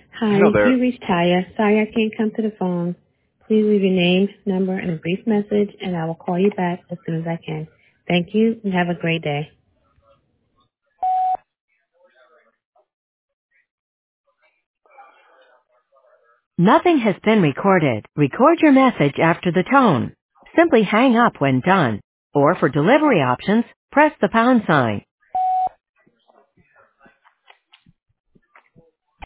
Hi, Hello there. you reached Taya. Sorry I can't come to the phone. Please leave your name, number, and a brief message, and I will call you back as soon as I can. Thank you, and have a great day. Nothing has been recorded. Record your message after the tone. Simply hang up when done. Or for delivery options, press the pound sign.